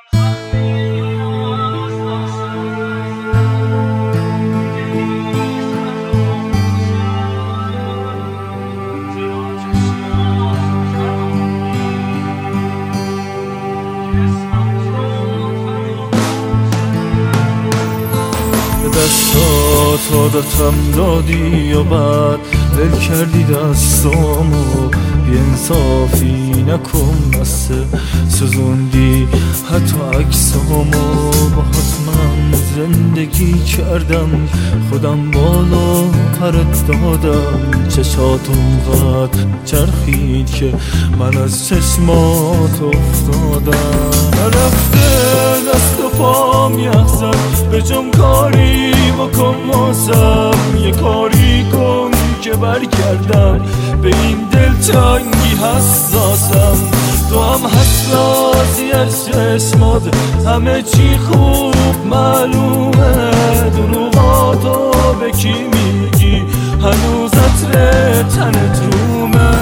دستات عادتم دادی و بعد ول کردی دستامو، بی‌انصافی نکن بسه، سوزوندی حتی عکسامو. باهات من زندگی کردم، خودم بالا پرت دادم، چشاتم قد چرخید که من از چشمات افتادم. نرفته دست و پام یخ زد، به جم کاری بکن واسم، یه کاری کن که برگردم، به این دلتنگی حساسم. تو هم حساسی از چشمات، همه چی خوب معلومه، دروغاتو به کی میگی، هنوز عطر تنت رومه.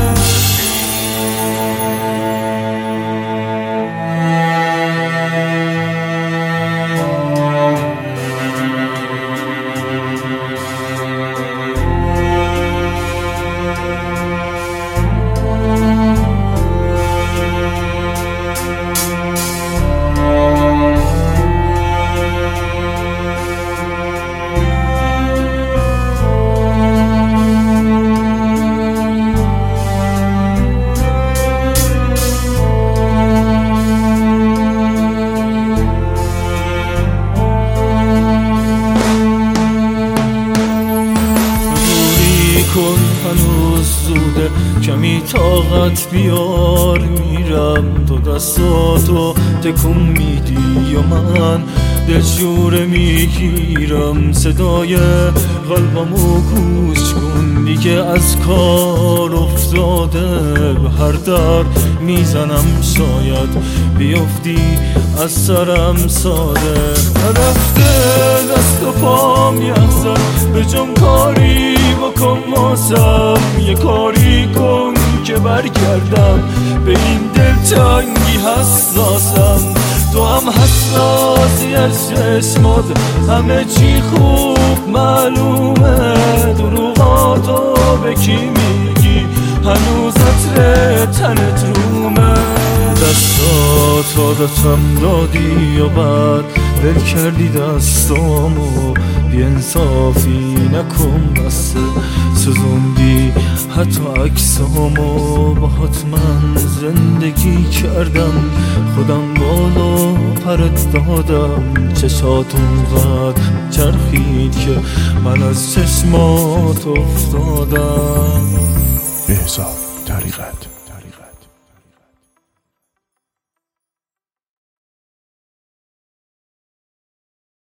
هنوز زوده، کمی طاقت بیار، میرم تو دستاتو تکون میدی و من دلشوره میگیرم. صدای قلبمو گوش کن دیگه، از کار افتاده، به هر در میزنم شاید بیفتی از سرم ساده. نرفته دست و پام یخ زد، به جم کاری بکن واسم، یه کاری کن که برگردم، به این دلتنگی حساسم. تو هم حساسی از چشمات، همه چی خوب معلومه، دروغاتو به کی میگی، هنوز عطر تنت رومه. دستات عادتم دادی و بعد ول کردی دستامو، بی‌انصافی نکن بسه، سوزوندی حتی عکسامو. باهات من زندگی کردم، خودم بالا پرت دادم، چشاتم قد چرخید که من از چشمات افتادم. بهزاد طریقت.